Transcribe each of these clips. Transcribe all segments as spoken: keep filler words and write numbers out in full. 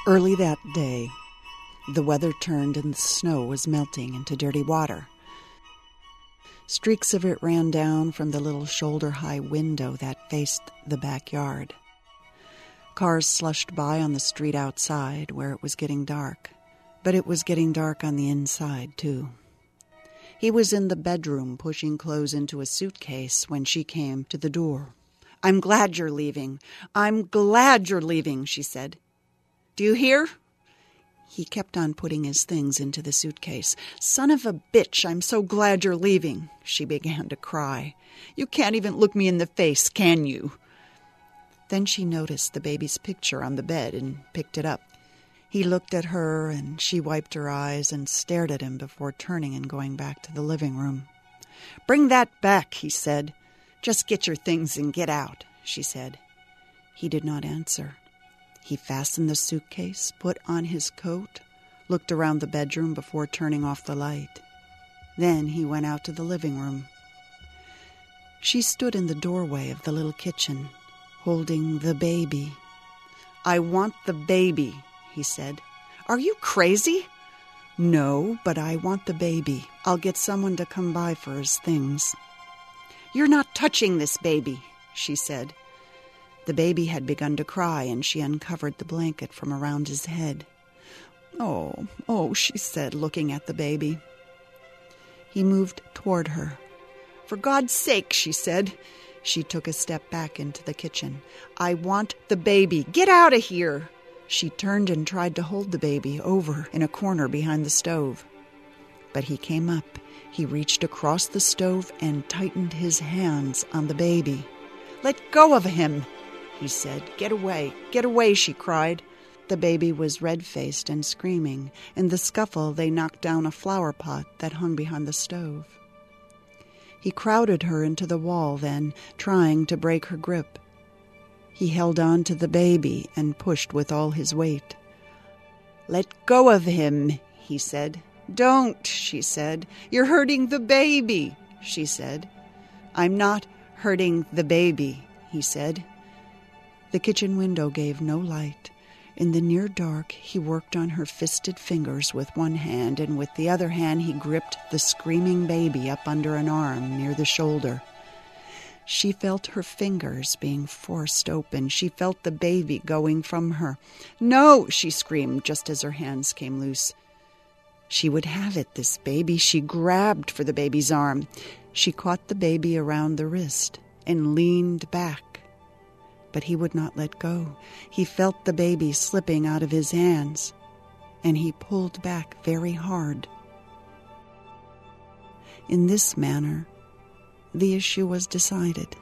Early that day, the weather turned and the snow was melting into dirty water. Streaks of it ran down from the little shoulder-high window that faced the backyard. Cars slushed by on the street outside where it was getting dark, but it was getting dark on the inside, too. He was in the bedroom pushing clothes into a suitcase when she came to the door. "I'm glad you're leaving. I'm glad you're leaving," she said. "Do you hear?" He kept on putting his things into the suitcase. "Son of a bitch, I'm so glad you're leaving," she began to cry. "You can't even look me in the face, can you?" Then she noticed the baby's picture on the bed and picked it up. He looked at her, and she wiped her eyes and stared at him before turning and going back to the living room. "Bring that back," he said. "Just get your things and get out," she said. He did not answer. He fastened the suitcase, put on his coat, looked around the bedroom before turning off the light. Then he went out to the living room. She stood in the doorway of the little kitchen, holding the baby. "I want the baby," he said. "Are you crazy?" "No, but I want the baby. I'll get someone to come by for his things." "You're not touching this baby," she said. The baby had begun to cry, and she uncovered the blanket from around his head. "Oh, oh," she said, looking at the baby. He moved toward her. "For God's sake," she said. She took a step back into the kitchen. "I want the baby. Get out of here." She turned and tried to hold the baby over in a corner behind the stove. But he came up. He reached across the stove and tightened his hands on the baby. "Let go of him," he said. "Get away, get away," she cried. The baby was red-faced and screaming. In the scuffle, they knocked down a flower pot that hung behind the stove. He crowded her into the wall then, trying to break her grip. He held on to the baby and pushed with all his weight. "Let go of him," he said. "Don't," she said. "You're hurting the baby," she said. "I'm not hurting the baby," he said. The kitchen window gave no light. In the near dark, he worked on her fisted fingers with one hand, and with the other hand he gripped the screaming baby up under an arm near the shoulder. She felt her fingers being forced open. She felt the baby going from her. "No," she screamed just as her hands came loose. She would have it, this baby. She grabbed for the baby's arm. She caught the baby around the wrist and leaned back. But he would not let go. He felt the baby slipping out of his hands, and he pulled back very hard. In this manner, the issue was decided.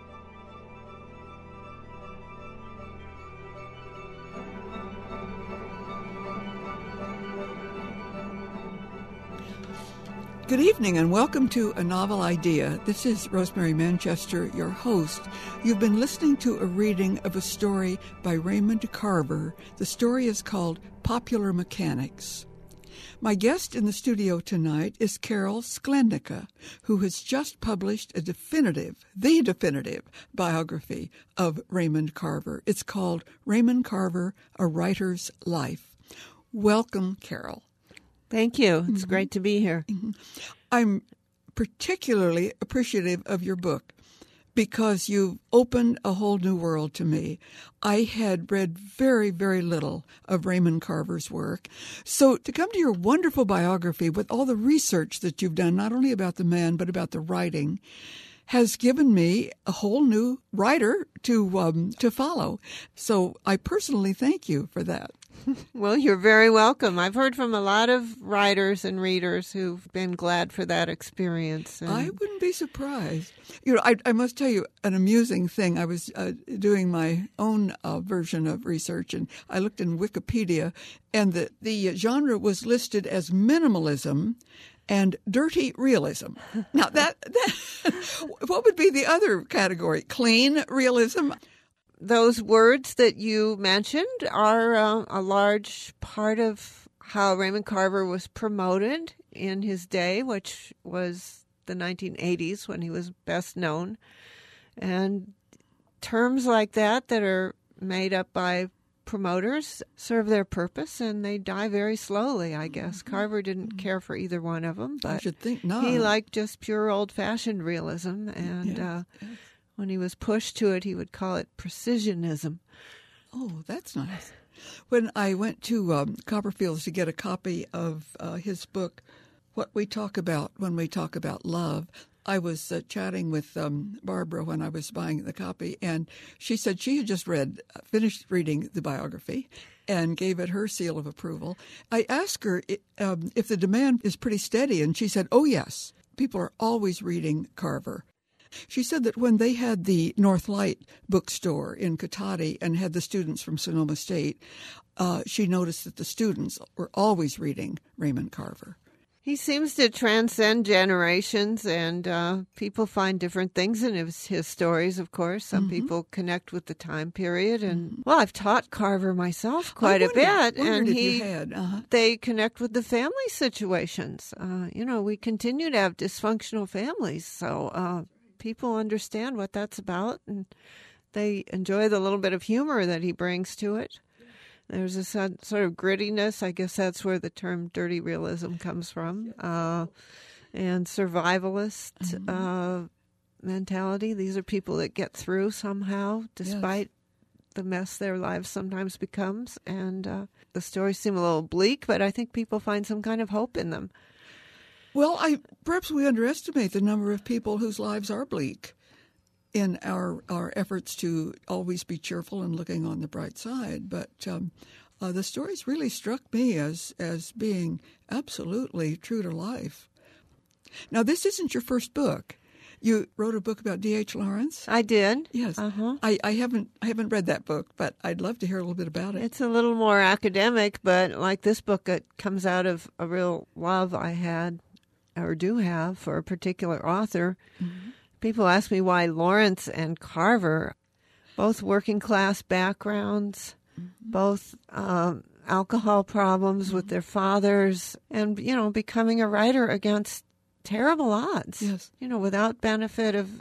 Good evening and welcome to A Novel Idea. This is Rosemary Manchester, your host. You've been listening to a reading of a story by Raymond Carver. The story is called Popular Mechanics. My guest in the studio tonight is Carol Sklennicka, who has just published a definitive, the definitive biography of Raymond Carver. It's called Raymond Carver, A Writer's Life. Welcome, Carol. Thank you. It's Mm-hmm. great to be here. Mm-hmm. I'm particularly appreciative of your book because you've opened a whole new world to me. I had read very, very little of Raymond Carver's work. So to come to your wonderful biography with all the research that you've done, not only about the man, but about the writing, has given me a whole new writer to um, to follow. So I personally thank you for that. Well, you're very welcome. I've heard from a lot of writers and readers who've been glad for that experience. And I wouldn't be surprised. You know, I, I must tell you an amusing thing. I was uh, doing my own uh, version of research, and I looked in Wikipedia, and the, the genre was listed as minimalism and dirty realism. Now, that, that what would be the other category? Clean realism? Those words that you mentioned are uh, a large part of how Raymond Carver was promoted in his day, which was the nineteen eighties when he was best known. And terms like that that are made up by promoters serve their purpose, and they die very slowly, I guess. Mm-hmm. Carver didn't mm-hmm. care for either one of them, but I should think not. He liked just pure old-fashioned realism, and yes, uh, yes. when he was pushed to it, he would call it precisionism. Oh, that's nice. When I went to um, Copperfield's to get a copy of uh, his book, What We Talk About When We Talk About Love, I was uh, chatting with um, Barbara when I was buying the copy, and she said she had just read, uh, finished reading the biography, and gave it her seal of approval. I asked her um, if the demand is pretty steady, and she said, oh, yes. People are always reading Carver. She said that when they had the North Light bookstore in Cotati and had the students from Sonoma State, uh, she noticed that the students were always reading Raymond Carver. He seems to transcend generations, and uh, people find different things in his, his stories, of course. Some mm-hmm. people connect with the time period. And, mm-hmm. well, I've taught Carver myself quite wondered, a bit. and if he, you had. Uh-huh. They connect with the family situations. Uh, you know, we continue to have dysfunctional families, so uh, people understand what that's about, and they enjoy the little bit of humor that he brings to it. There's a sort of grittiness. I guess that's where the term dirty realism comes from. Uh, and survivalist mm-hmm. uh, mentality. These are people that get through somehow, despite yes. the mess their lives sometimes becomes. And uh, the stories seem a little bleak, but I think people find some kind of hope in them. Well, I perhaps we underestimate the number of people whose lives are bleak in our our efforts to always be cheerful and looking on the bright side. But um, uh, the stories really struck me as as being absolutely true to life. Now, this isn't your first book. You wrote a book about D H Lawrence? I did. Yes. Uh-huh. I, I haven't I haven't read that book, but I'd love to hear a little bit about it. It's a little more academic, but like this book, it comes out of a real love I had or do have for a particular author. Mm-hmm. People ask me why Lawrence and Carver, both working class backgrounds, mm-hmm. both um, alcohol problems mm-hmm. with their fathers, and, you know, becoming a writer against terrible odds. Yes. You know, without benefit of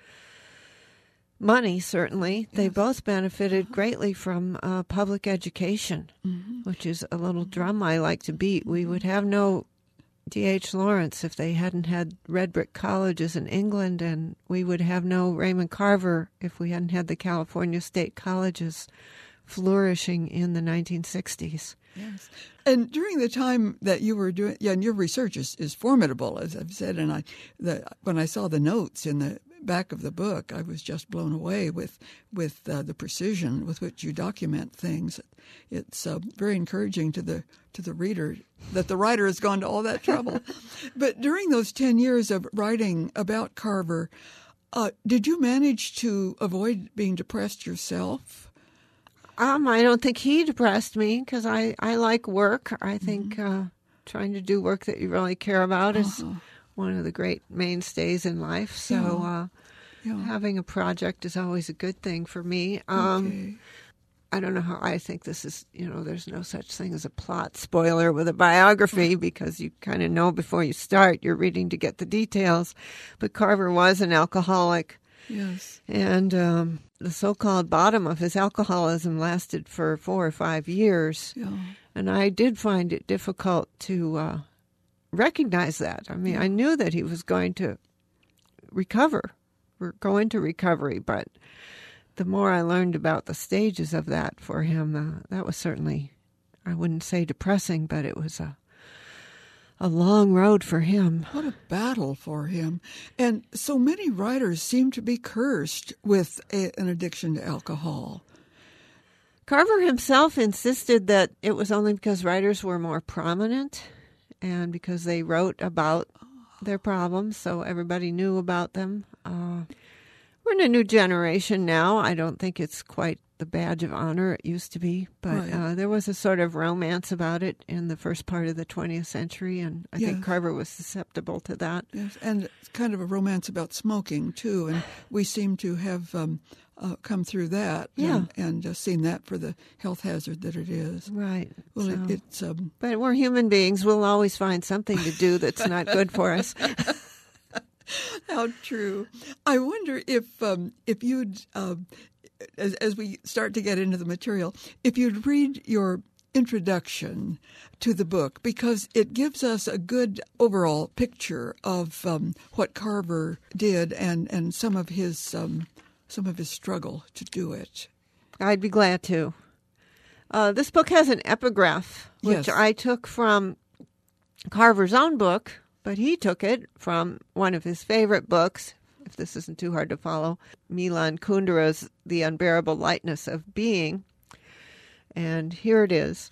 money, certainly. Yes. They both benefited uh-huh. greatly from uh, public education, mm-hmm. which is a little drum I like to beat. We would have no D H Lawrence if they hadn't had red brick colleges in England, and we would have no Raymond Carver if we hadn't had the California State Colleges flourishing in the nineteen sixties. Yes. And during the time that you were doing, yeah, and your research is, is formidable, as I've said, and I, the, when I saw the notes in the back of the book, I was just blown away with with uh, the precision with which you document things. It's uh, very encouraging to the to the reader that the writer has gone to all that trouble. But during those ten years of writing about Carver, uh, did you manage to avoid being depressed yourself? Um, I don't think he depressed me because I, I like work. I think mm-hmm. uh, trying to do work that you really care about is uh-huh. one of the great mainstays in life. So yeah. Uh, yeah. having a project is always a good thing for me. Um, okay. I don't know how I think this is, you know, there's no such thing as a plot spoiler with a biography because you kind of know before you start. You're reading to get the details. But Carver was an alcoholic. Yes. And um, the so-called bottom of his alcoholism lasted for four or five years. Yeah. And I did find it difficult to uh, recognize that. I mean, yeah. I knew that he was going to recover, go into recovery, but the more I learned about the stages of that for him, uh, that was certainly, I wouldn't say depressing, but it was a a long road for him. What a battle for him. And so many writers seem to be cursed with a, an addiction to alcohol. Carver himself insisted that it was only because writers were more prominent and because they wrote about their problems, so everybody knew about them. Uh, we're in a new generation now. I don't think it's quite the badge of honor it used to be, but right. uh, there was a sort of romance about it in the first part of the twentieth century, and I yes. think Carver was susceptible to that. Yes, and kind of a romance about smoking, too, and we seem to have um, uh, come through that yeah. and, and uh, seen that for the health hazard that it is. Right. Well, so, it, it's... Um, but we're human beings. We'll always find something to do that's not good for us. How true. I wonder if um, if you'd... Uh, as, as we start to get into the material, if you'd read your introduction to the book, because it gives us a good overall picture of um, what Carver did and, and some of his um, some of his struggle to do it. I'd be glad to. Uh, this book has an epigraph, which Yes. I took from Carver's own book, but he took it from one of his favorite books, if this isn't too hard to follow, Milan Kundera's The Unbearable Lightness of Being. And here it is.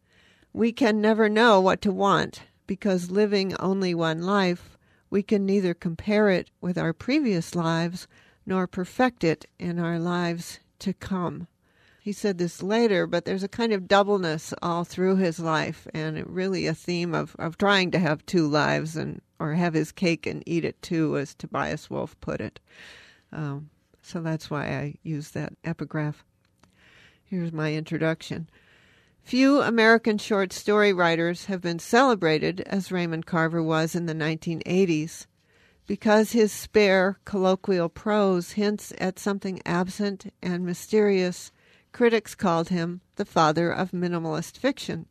We can never know what to want, because living only one life, we can neither compare it with our previous lives nor perfect it in our lives to come. He said this later, but there's a kind of doubleness all through his life, and it really a theme of, of trying to have two lives, and or have his cake and eat it too, as Tobias Wolff put it. Um, so that's why I use that epigraph. Here's my introduction. Few American short story writers have been celebrated as Raymond Carver was in the nineteen eighties, because his spare, colloquial prose hints at something absent and mysterious. Critics called him the father of minimalist fiction.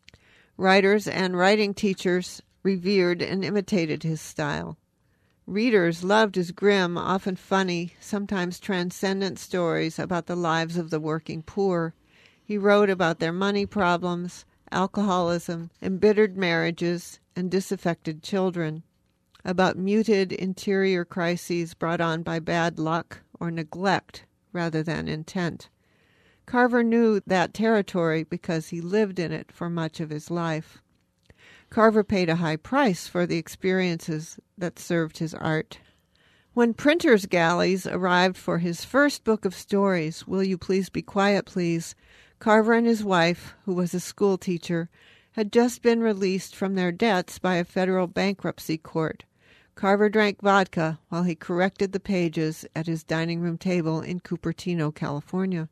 Writers and writing teachers revered and imitated his style. Readers loved his grim, often funny, sometimes transcendent stories about the lives of the working poor. He wrote about their money problems, alcoholism, embittered marriages, and disaffected children, about muted interior crises brought on by bad luck or neglect rather than intent. Carver knew that territory because he lived in it for much of his life. Carver paid a high price for the experiences that served his art. When printers' galleys arrived for his first book of stories, Will You Please Be Quiet, Please?, Carver and his wife, who was a school teacher, had just been released from their debts by a federal bankruptcy court. Carver drank vodka while he corrected the pages at his dining room table in Cupertino, California.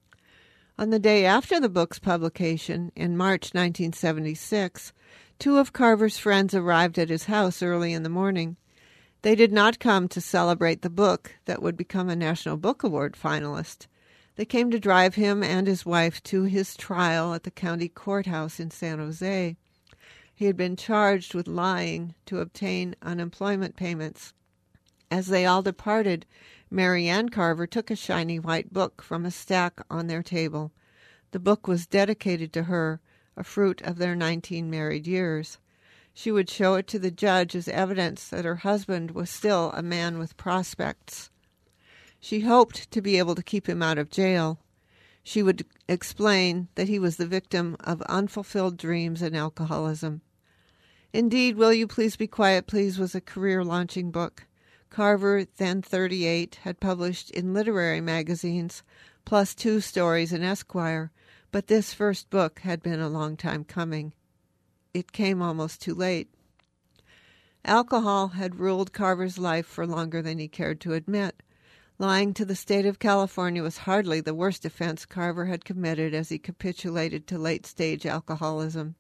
On the day after the book's publication, in March nineteen seventy-six, two of Carver's friends arrived at his house early in the morning. They did not come to celebrate the book that would become a National Book Award finalist. They came to drive him and his wife to his trial at the county courthouse in San Jose. He had been charged with lying to obtain unemployment payments. As they all departed, Mary Ann Carver took a shiny white book from a stack on their table. The book was dedicated to her, a fruit of their nineteen married years. She would show it to the judge as evidence that her husband was still a man with prospects. She hoped to be able to keep him out of jail. She would explain that he was the victim of unfulfilled dreams and alcoholism. Indeed, Will You Please Be Quiet, Please was a career-launching book. Carver, then thirty-eight, had published in literary magazines, plus two stories in Esquire, but this first book had been a long time coming. It came almost too late. Alcohol had ruled Carver's life for longer than he cared to admit. Lying to the state of California was hardly the worst offense Carver had committed as he capitulated to late-stage alcoholism.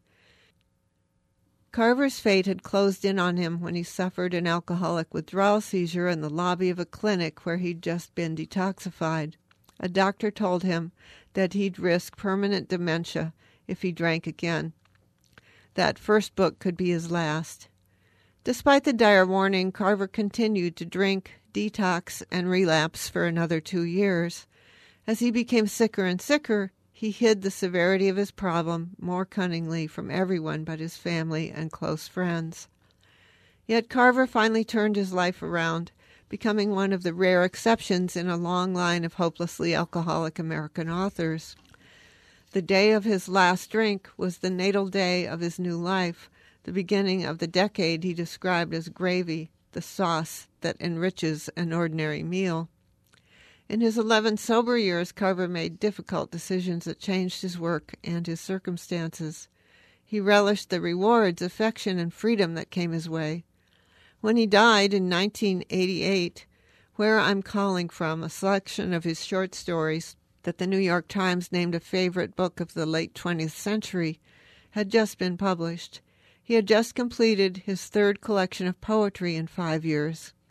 Carver's fate had closed in on him when he suffered an alcoholic withdrawal seizure in the lobby of a clinic where he'd just been detoxified. A doctor told him that he'd risk permanent dementia if he drank again. That first book could be his last. Despite the dire warning, Carver continued to drink, detox, and relapse for another two years. As he became sicker and sicker, he hid the severity of his problem more cunningly from everyone but his family and close friends. Yet Carver finally turned his life around, becoming one of the rare exceptions in a long line of hopelessly alcoholic American authors. The day of his last drink was the natal day of his new life, the beginning of the decade he described as gravy, the sauce that enriches an ordinary meal. In his eleven sober years, Carver made difficult decisions that changed his work and his circumstances. He relished the rewards, affection, and freedom that came his way. When he died in nineteen eighty-eight, Where I'm Calling From, a selection of his short stories that the New York Times named a favorite book of the late twentieth century, had just been published. He had just completed his third collection of poetry in five years.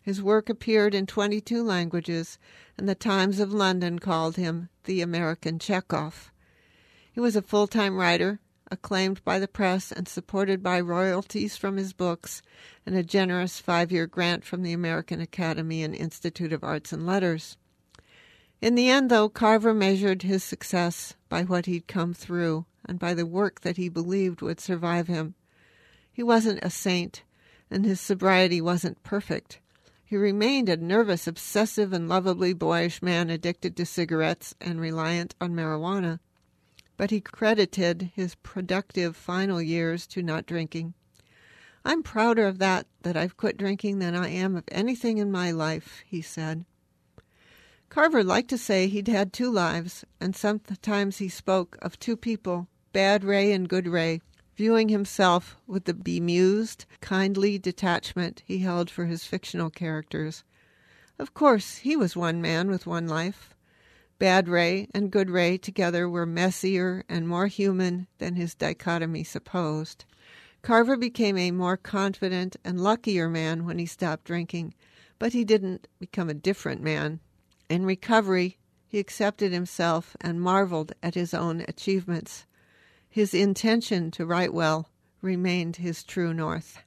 His work appeared in twenty-two languages, and the Times of London called him the American Chekhov. He was a full-time writer, acclaimed by the press and supported by royalties from his books and a generous five-year grant from the American Academy and Institute of Arts and Letters. In the end, though, Carver measured his success by what he'd come through and by the work that he believed would survive him. He wasn't a saint, and his sobriety wasn't perfect. He remained a nervous, obsessive, and lovably boyish man addicted to cigarettes and reliant on marijuana. But he credited his productive final years to not drinking. "I'm prouder of that, that I've quit drinking, than I am of anything in my life," he said. Carver liked to say he'd had two lives, and sometimes he spoke of two people, Bad Ray and Good Ray, viewing himself with the bemused, kindly detachment he held for his fictional characters. Of course, he was one man with one life. Bad Ray and Good Ray together were messier and more human than his dichotomy supposed. Carver became a more confident and luckier man when he stopped drinking, but he didn't become a different man. In recovery, he accepted himself and marveled at his own achievements. His intention to write well remained his true north.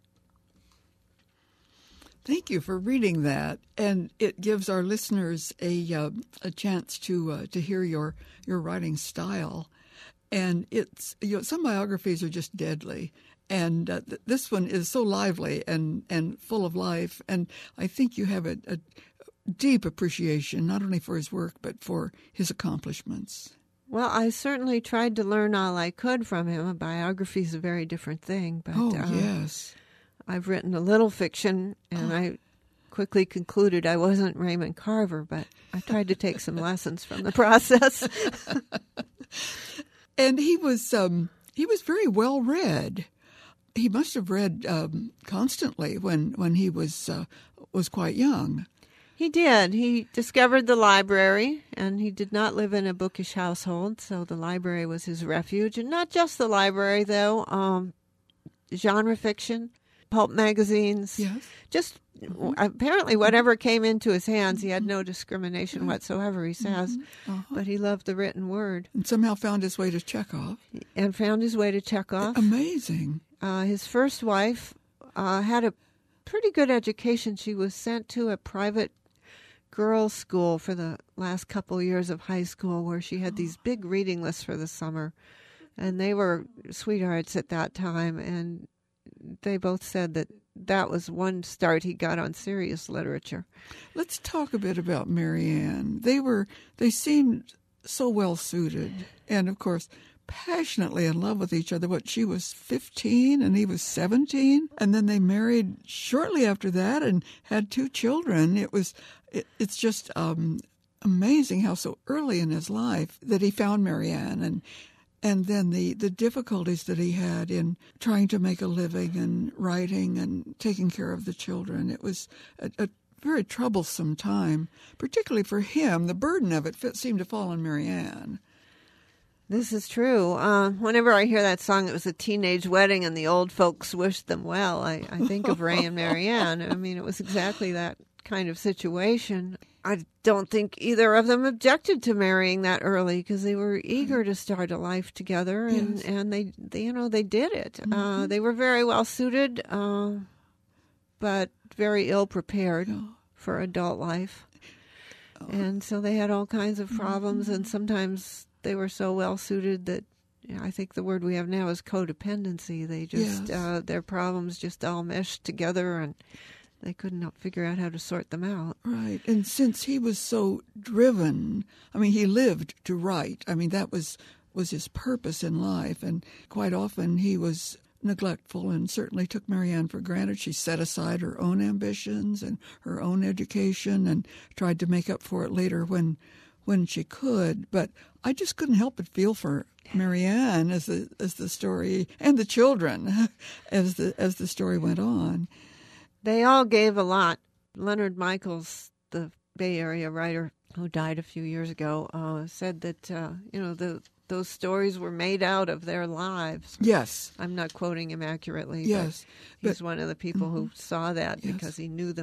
Thank you for reading that, and it gives our listeners a uh, a chance to uh, to hear your your writing style. And it's, you know, some biographies are just deadly, and uh, th- this one is so lively and, and full of life. And I think you have a, a deep appreciation not only for his work but for his accomplishments. Well, I certainly tried to learn all I could from him. A biography is a very different thing. But, oh, uh, yes. I've written a little fiction, and oh. I quickly concluded I wasn't Raymond Carver, but I tried to take some lessons from the process. And he was um, he was very well read. He must have read um, constantly when when he was uh, was quite young. He did. He discovered the library, and he did not live in a bookish household, so the library was his refuge. And not just the library, though. Um, genre fiction, pulp magazines. Yes. Just mm-hmm. apparently whatever came into his hands, he had no discrimination whatsoever, he says. Mm-hmm. Uh-huh. But he loved the written word. And somehow found his way to Chekhov. And found his way to Chekhov. Amazing. Uh, his first wife uh, had a pretty good education. She was sent to a private girls' school for the last couple years of high school, where she had these big reading lists for the summer. And they were sweethearts at that time, and they both said that that was one start he got on serious literature. Let's talk a bit about Marianne. They were, they seemed so well suited, and of course, passionately in love with each other. What, she was fifteen and he was seventeen, and then they married shortly after that and had two children. It was, it, it's just um, amazing how so early in his life that he found Marianne, and and then the, the difficulties that he had in trying to make a living and writing and taking care of the children. It was a, a very troublesome time, particularly for him. The burden of it fit, seemed to fall on Marianne. This is true. Uh, whenever I hear that song, it was a teenage wedding and the old folks wished them well, I, I think of Ray and Marianne. I mean, it was exactly that kind of situation. I don't think either of them objected to marrying that early, because they were eager to start a life together, and, yes. and they, they, you know, they did it. Mm-hmm. Uh, they were very well suited, uh, but very ill prepared yeah. for adult life. Oh. And so they had all kinds of problems, mm-hmm. and sometimes they were so well suited that, you know, I think the word we have now is codependency. They just, yes. uh, their problems just all meshed together, and they couldn't figure out how to sort them out. Right. And since he was so driven, I mean, he lived to write. I mean, that was, was his purpose in life. And quite often he was neglectful and certainly took Marianne for granted. She set aside her own ambitions and her own education and tried to make up for it later when when she could. But I just couldn't help but feel for Marianne as the as the story, and the children as the as the story went on. They all gave a lot. Leonard Michaels, the Bay Area writer who died a few years ago, uh, said that, uh, you know, the those stories were made out of their lives. Yes. I'm not quoting him accurately. Yes. But he's but, one of the people mm-hmm. who saw that yes. because he knew them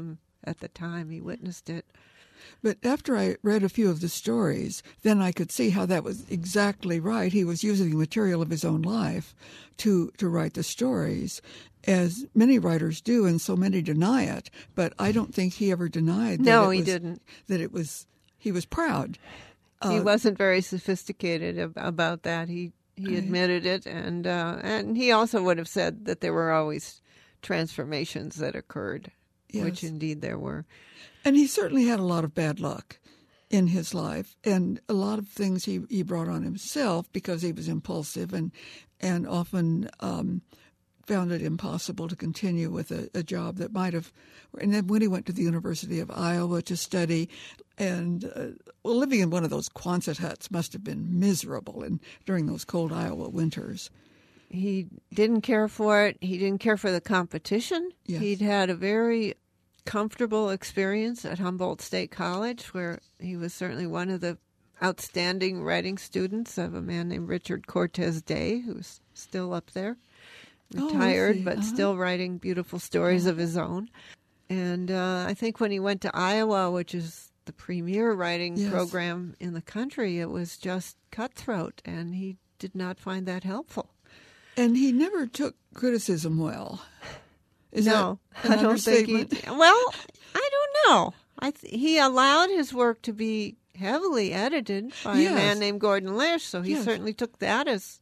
at the time. He witnessed it. But after I read a few of the stories, then I could see how that was exactly right. He was using the material of his own life to, to write the stories, as many writers do, and so many deny it. But I don't think he ever denied that No, it he was, didn't. That it was, he was proud. He Uh, wasn't very sophisticated ab- about that. He he admitted it, and uh, and he also would have said that there were always transformations that occurred, Yes. which indeed there were. And he certainly had a lot of bad luck in his life, and a lot of things he, he brought on himself because he was impulsive and and often um, found it impossible to continue with a, a job that might have. And then when he went to the University of Iowa to study, and uh, well, living in one of those Quonset huts must have been miserable and during those cold Iowa winters. He didn't care for it. He didn't care for the competition. Yes. He'd had a very comfortable experience at Humboldt State College, where he was certainly one of the outstanding writing students of a man named Richard Cortez Day, who's still up there, Oh, I retired, see. but Uh-huh. still writing beautiful stories of his own. And uh, I think when he went to Iowa, which is the premier writing Yes. program in the country, it was just cutthroat, and he did not find that helpful. And he never took criticism well. Is no, that an I don't think he. understatement? Well, I don't know. I th- he allowed his work to be heavily edited by Yes. a man named Gordon Lish, so he Yes. certainly took that as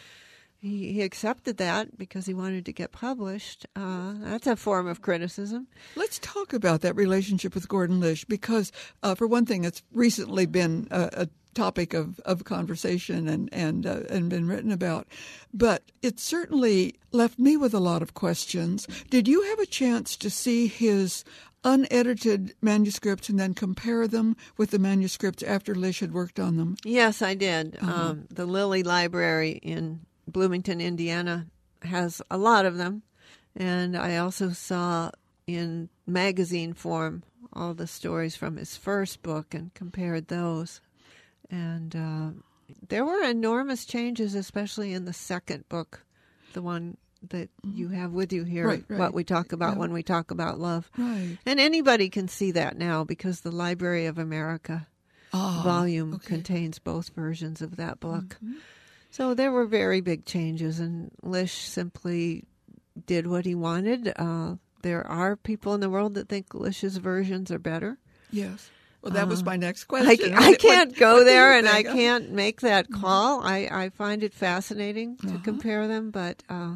he, he accepted that because he wanted to get published. Uh, that's a form of criticism. Let's talk about that relationship with Gordon Lish because, uh, for one thing, it's recently been a, a topic of, of conversation and and uh, and been written about. But it certainly left me with a lot of questions. Did you have a chance to see his unedited manuscripts and then compare them with the manuscripts after Lish had worked on them? Yes, I did. Uh-huh. Um, the Lilly Library in Bloomington, Indiana, has a lot of them. And I also saw in magazine form all the stories from his first book and compared those. And uh, there were enormous changes, especially in the second book, the one that you have with you here, Right, right. what we talk about Yeah. when we talk about love. Right. And anybody can see that now because the Library of America Ah, volume okay. contains both versions of that book. Mhm. So there were very big changes, and Lish simply did what he wanted. Uh, there are people in the world that think Lish's versions are better. Yes. Well, that was Uh, my next I, question. I What- can't what go do there, you and I think? can't make that call. I, I find it fascinating to Uh-huh. compare them, but uh,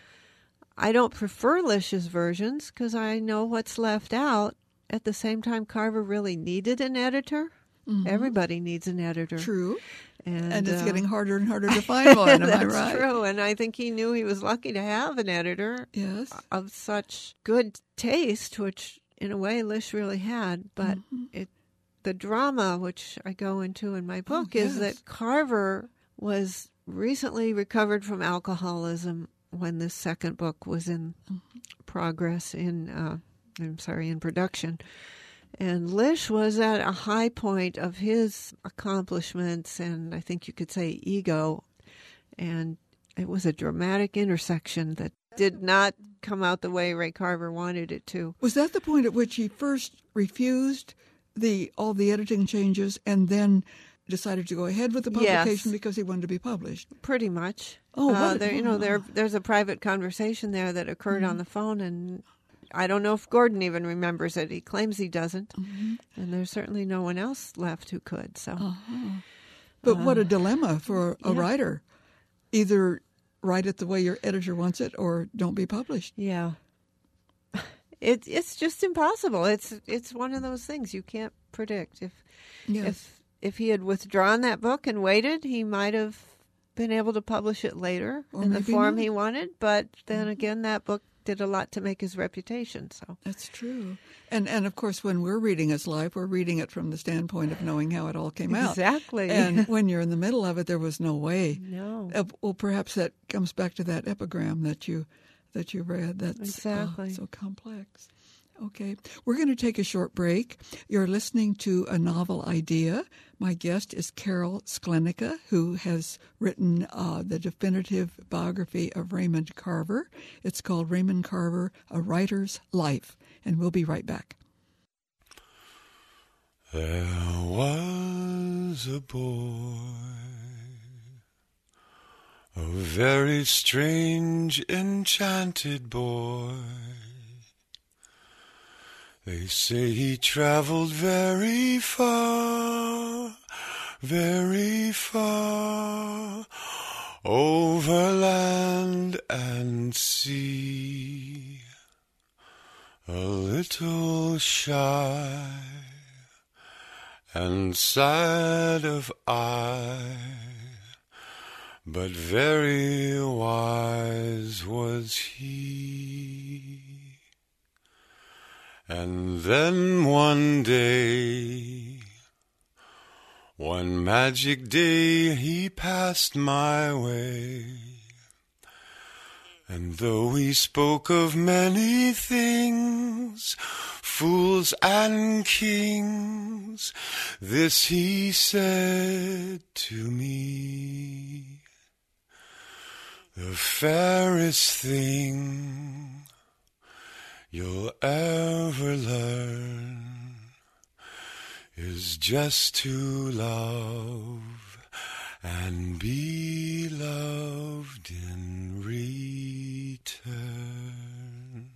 I don't prefer Lish's versions because I know what's left out. At the same time, Carver really needed an editor. Mhm. Everybody needs an editor. True. And, And it's uh, getting harder and harder to find one, am I that's right? true. And I think he knew he was lucky to have an editor Yes. of such good taste, which in a way Lish really had. But Mhm. it, the drama, which I go into in my book, Oh, is yes. that Carver was recently recovered from alcoholism when this second book was in progress in, uh, I'm sorry, in production. And Lish was at a high point of his accomplishments and I think you could say ego. And it was a dramatic intersection that did not come out the way Ray Carver wanted it to. Was that the point at which he first refused the all the editing changes and then decided to go ahead with the publication Yes. because he wanted to be published? Pretty much. Oh, uh, what a- there, you know, oh. there there's a private conversation there that occurred on the phone, and I don't know if Gordon even remembers it. He claims he doesn't, and there's certainly no one else left who could. So, Uh-huh. But what a dilemma for a Uh, yeah. writer. Either write it the way your editor wants it or don't be published. yeah, it it's just impossible. It's it's one of those things you can't predict. If Yes. if if he had withdrawn that book and waited, he might have been able to publish it later Or in the maybe form not. he wanted. But then again, that book did a lot to make his reputation. So. That's true. And and of course, when we're reading his life, we're reading it from the standpoint of knowing how it all came out. Exactly. And when you're in the middle of it, there was no way. No. Uh, well, perhaps that comes back to that epigram that you that you read. That's uh, Exactly. so complex. Okay, we're going to take a short break. You're listening to A Novel Idea. My guest is Carol Sklenica, who has written uh, the definitive biography of Raymond Carver. It's called Raymond Carver, A Writer's Life, and we'll be right back. There was a boy, a very strange, enchanted boy. They say he traveled very far, very far, over land and sea. A little shy and sad of eye, but very wise was he. And then one day, one magic day, he passed my way. And though he spoke of many things, fools and kings, this he said to me: the fairest thing you'll ever learn is just to love and be loved in return.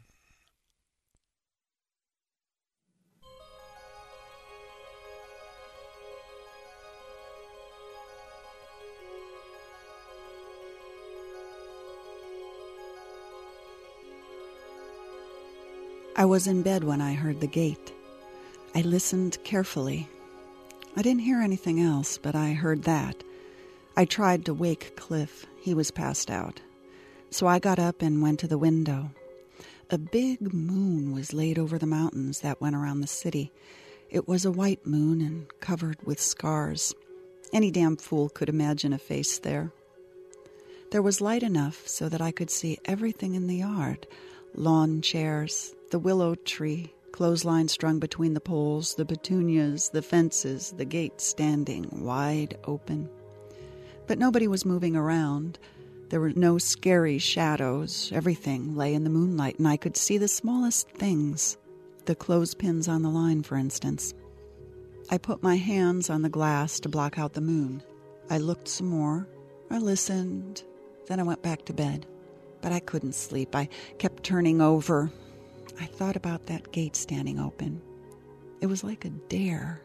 I was in bed when I heard the gate. I listened carefully. I didn't hear anything else, but I heard that. I tried to wake Cliff. He was passed out. So I got up and went to the window. A big moon was laid over the mountains that went around the city. It was a white moon and covered with scars. Any damn fool could imagine a face there. There was light enough so that I could see everything in the yard. Lawn chairs, the willow tree, clothesline strung between the poles, the petunias, the fences, the gate standing wide open. But nobody was moving around. There were no scary shadows. Everything lay in the moonlight, and I could see the smallest things. The clothespins on the line, for instance. I put my hands on the glass to block out the moon. I looked some more. I listened. Then I went back to bed. But I couldn't sleep. I kept turning over. I thought about that gate standing open. It was like a dare.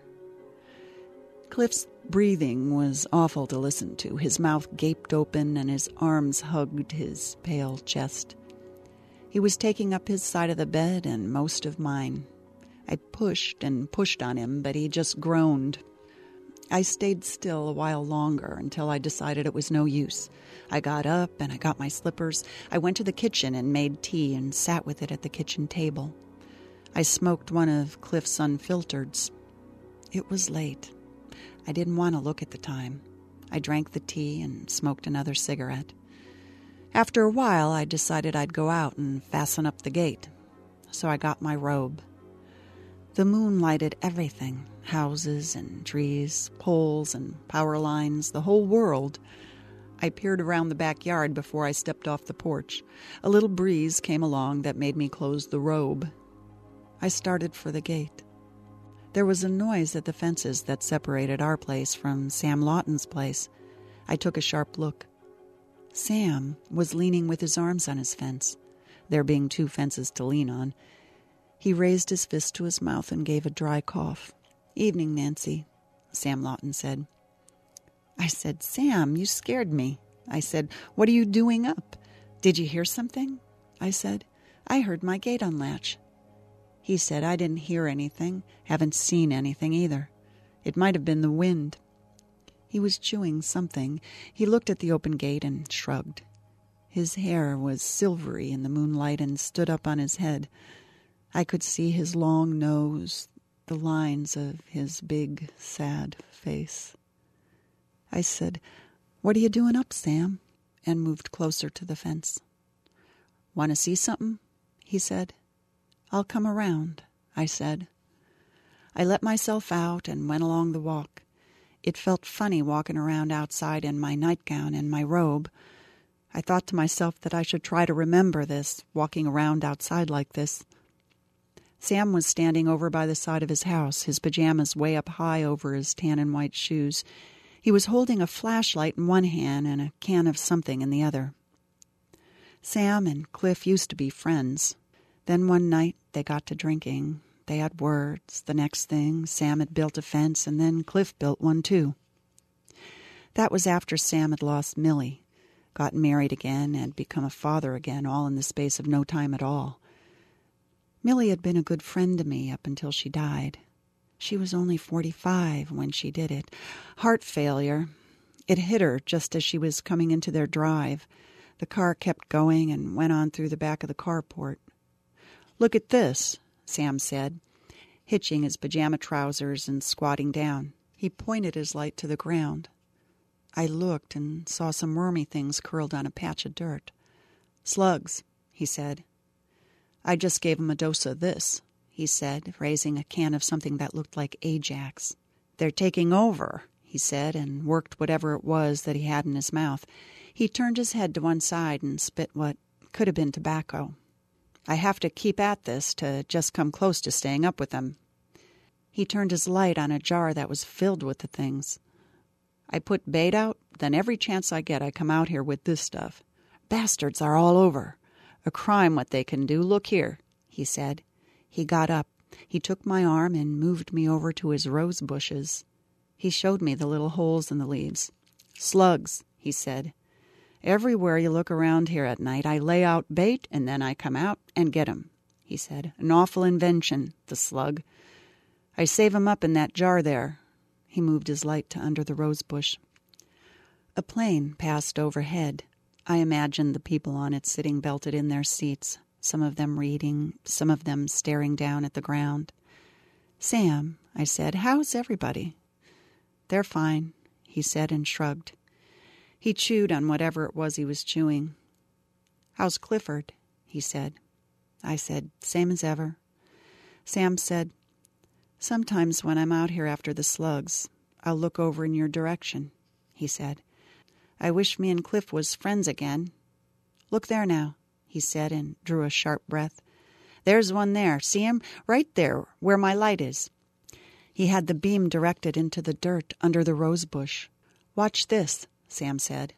Cliff's breathing was awful to listen to. His mouth gaped open and his arms hugged his pale chest. He was taking up his side of the bed and most of mine. I pushed and pushed on him, but he just groaned. I stayed still a while longer until I decided it was no use. I got up and I got my slippers. I went to the kitchen and made tea and sat with it at the kitchen table. I smoked one of Cliff's unfiltereds. It was late. I didn't want to look at the time. I drank the tea and smoked another cigarette. After a while, I decided I'd go out and fasten up the gate. So I got my robe. The moon lighted everything. Houses and trees, poles and power lines, the whole world. I peered around the backyard before I stepped off the porch. A little breeze came along that made me close the robe. I started for the gate. There was a noise at the fences that separated our place from Sam Lawton's place. I took a sharp look. Sam was leaning with his arms on his fence, there being two fences to lean on. He raised his fist to his mouth and gave a dry cough. "Evening, Nancy," Sam Lawton said. I said, "Sam, you scared me." I said, "What are you doing up? Did you hear something?" I said, "I heard my gate unlatch." He said, "I didn't hear anything, haven't seen anything either. It might have been the wind." He was chewing something. He looked at the open gate and shrugged. His hair was silvery in the moonlight and stood up on his head. I could see his long nose, the lines of his big, sad face. I said, "What are you doing up, Sam?" and moved closer to the fence. "Want to see something?" he said. "I'll come around," I said. I let myself out and went along the walk. It felt funny walking around outside in my nightgown and my robe. I thought to myself that I should try to remember this, walking around outside like this. Sam was standing over by the side of his house, his pajamas way up high over his tan and white shoes. He was holding a flashlight in one hand and a can of something in the other. Sam and Cliff used to be friends. Then one night they got to drinking. They had words. The next thing, Sam had built a fence, and then Cliff built one too. That was after Sam had lost Millie, gotten married again, and become a father again, all in the space of no time at all. Millie had been a good friend to me up until she died. She was only forty-five when she did it. Heart failure. It hit her just as she was coming into their drive. The car kept going and went on through the back of the carport. "Look at this," Sam said, hitching his pajama trousers and squatting down. He pointed his light to the ground. I looked and saw some wormy things curled on a patch of dirt. "Slugs," he said. "I just gave 'em a dose of this," he said, raising a can of something that looked like Ajax. "They're taking over," he said, and worked whatever it was that he had in his mouth. He turned his head to one side and spit what could have been tobacco. "I have to keep at this to just come close to staying up with them." He turned his light on a jar that was filled with the things. "I put bait out, then every chance I get I come out here with this stuff. Bastards are all over. A crime what they can do. Look here," he said. He got up. He took my arm and moved me over to his rose bushes. He showed me the little holes in the leaves. "Slugs," he said. "Everywhere you look around here at night, I lay out bait, and then I come out and get 'em," he said. "An awful invention, the slug. I save 'em up in that jar there." He moved his light to under the rose bush. A plane passed overhead. I imagined the people on it sitting belted in their seats, some of them reading, some of them staring down at the ground. "Sam," I said, "how's everybody?" "They're fine," he said and shrugged. He chewed on whatever it was he was chewing. "How's Clifford?" he said. I said, "Same as ever." Sam said, "Sometimes when I'm out here after the slugs, I'll look over in your direction," he said. "I wish me and Cliff was friends again. Look there now," he said, and drew a sharp breath. "There's one there. See him? Right there, where my light is." He had the beam directed into the dirt under the rose bush. "Watch this," Sam said.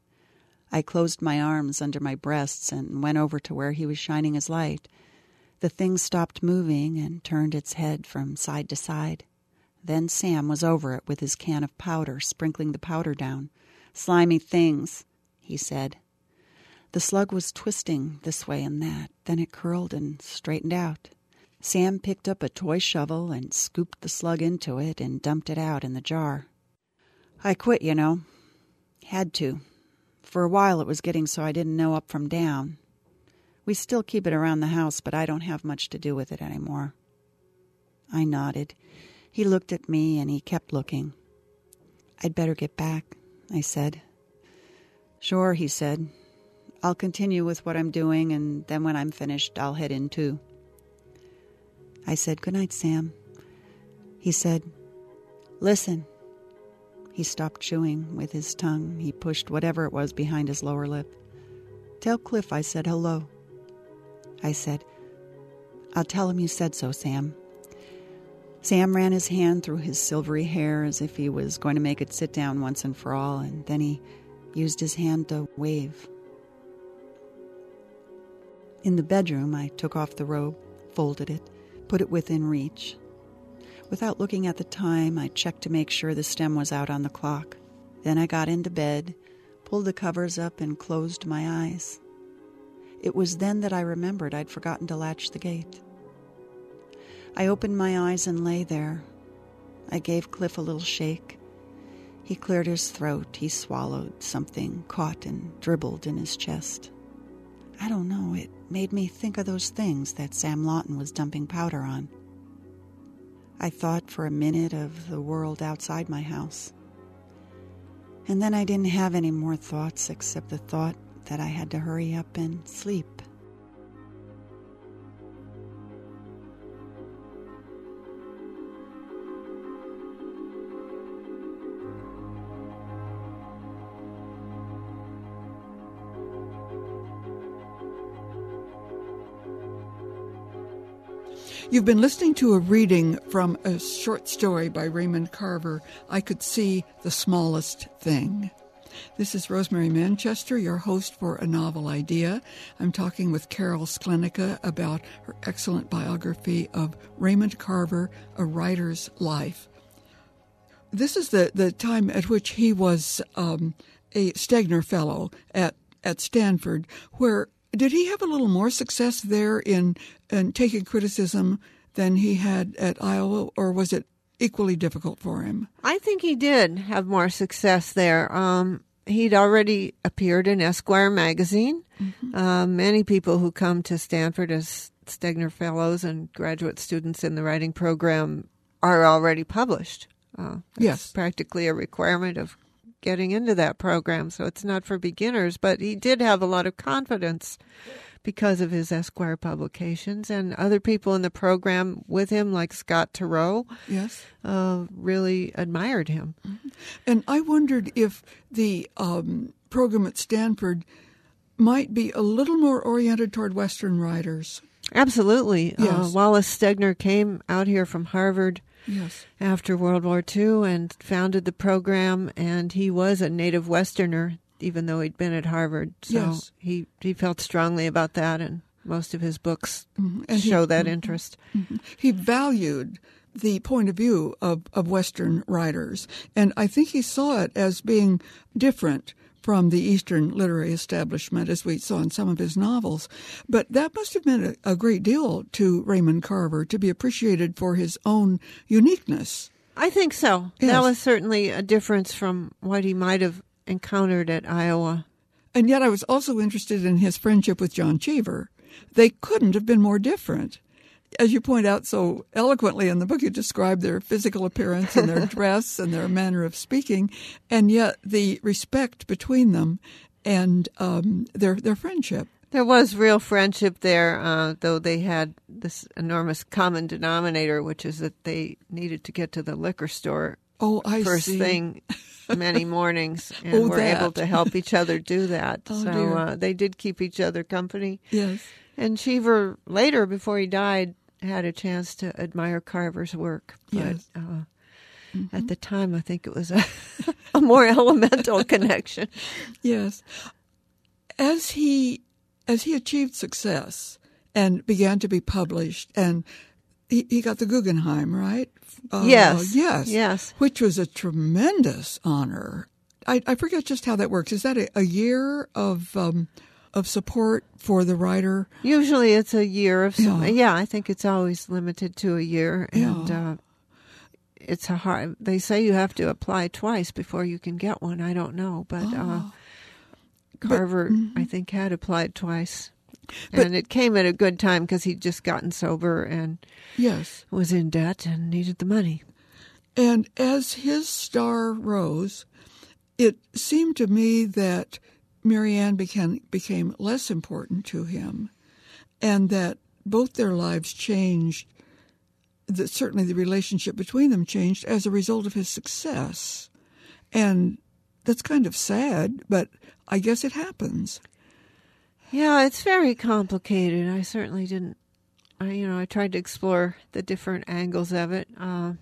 I closed my arms under my breasts and went over to where he was shining his light. The thing stopped moving and turned its head from side to side. Then Sam was over it with his can of powder, sprinkling the powder down. "Slimy things," he said. The slug was twisting this way and that. Then it curled and straightened out. Sam picked up a toy shovel and scooped the slug into it and dumped it out in the jar. "I quit, you know. Had to. For a while it was getting so I didn't know up from down. We still keep it around the house, but I don't have much to do with it anymore." I nodded. He looked at me, and he kept looking. "I'd better get back," I said. "Sure," he said. "I'll continue with what I'm doing, and then when I'm finished, I'll head in too." I said, "Good night, Sam." He said, "Listen." He stopped chewing with his tongue. He pushed whatever it was behind his lower lip. "Tell Cliff I said hello." I said, "I'll tell him you said so, Sam." Sam ran his hand through his silvery hair as if he was going to make it sit down once and for all, and then he used his hand to wave. In the bedroom, I took off the robe, folded it, put it within reach. Without looking at the time, I checked to make sure the stem was out on the clock. Then I got into bed, pulled the covers up, and closed my eyes. It was then that I remembered I'd forgotten to latch the gate. I opened my eyes and lay there. I gave Cliff a little shake. He cleared his throat. He swallowed. Something caught and dribbled in his chest. I don't know, it made me think of those things that Sam Lawton was dumping powder on. I thought for a minute of the world outside my house. And then I didn't have any more thoughts except the thought that I had to hurry up and sleep. You've been listening to a reading from a short story by Raymond Carver, I Could See the Smallest Thing. This is Rosemary Manchester, your host for A Novel Idea. I'm talking with Carol Sklenica about her excellent biography of Raymond Carver, A Writer's Life. This is the, the time at which he was um, a Stegner Fellow at, at Stanford, where did he have a little more success there in, in taking criticism than he had at Iowa, or was it equally difficult for him? I think he did have more success there. Um, he'd already appeared in Esquire magazine. Mm-hmm. Uh, many people who come to Stanford as Stegner Fellows and graduate students in the writing program are already published. Uh, yes. Practically a requirement of getting into that program, so it's not for beginners. But he did have a lot of confidence because of his Esquire publications, and other people in the program with him, like Scott Turow, yes, uh, really admired him. Mm-hmm. And I wondered if the um, program at Stanford might be a little more oriented toward Western writers. Absolutely. Yes. Uh, Wallace Stegner came out here from Harvard yes. after World War Two and founded the program, and he was a native Westerner, even though he'd been at Harvard. So yes. he, he felt strongly about that, and most of his books mm-hmm. and show he, that mm-hmm. interest. Mm-hmm. He valued the point of view of, of Western writers, and I think he saw it as being different from the Eastern literary establishment, as we saw in some of his novels. But that must have meant a, a great deal to Raymond Carver, to be appreciated for his own uniqueness. I think so. Yes. That was certainly a difference from what he might have encountered at Iowa. And yet I was also interested in his friendship with John Cheever. They couldn't have been more different. As you point out so eloquently in the book, you describe their physical appearance and their dress and their manner of speaking, and yet the respect between them and um, their their friendship. There was real friendship there, uh, though they had this enormous common denominator, which is that they needed to get to the liquor store oh, I first see. thing many mornings, and oh, were that. able to help each other do that. Oh, so dear. Uh, they did keep each other company. Yes. And Cheever, later, before he died, had a chance to admire Carver's work. But Yes. uh, mm-hmm. at the time, I think it was a, a more elemental connection. Yes. As he as he achieved success and began to be published, and he, he got the Guggenheim, right? Uh, yes. Yes. Yes. Which was a tremendous honor. I, I forget just how that works. Is that a, a year of um, of support for the writer? Usually it's a year of some, Yeah. yeah, I think it's always limited to a year. And Yeah. uh, it's a hard, they say you have to apply twice before you can get one. I don't know. But uh, Oh. Carver, But, mm-hmm. I think, had applied twice. But- and it came at a good time because he'd just gotten sober and Yes. was in debt and needed the money. And as his star rose, it seemed to me that Marianne became, became less important to him, and that both their lives changed, that certainly the relationship between them changed as a result of his success. And that's kind of sad, but I guess it happens. Yeah, it's very complicated. I certainly didn't, I, you know, I tried to explore the different angles of it. Uh,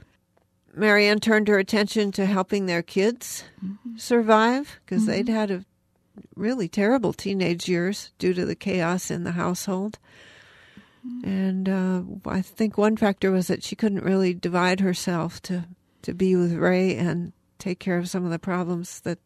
Marianne turned her attention to helping their kids mm-hmm. survive, because mm-hmm. they'd had a really terrible teenage years due to the chaos in the household. Mm-hmm. And uh, I think one factor was that she couldn't really divide herself to, to be with Ray and take care of some of the problems that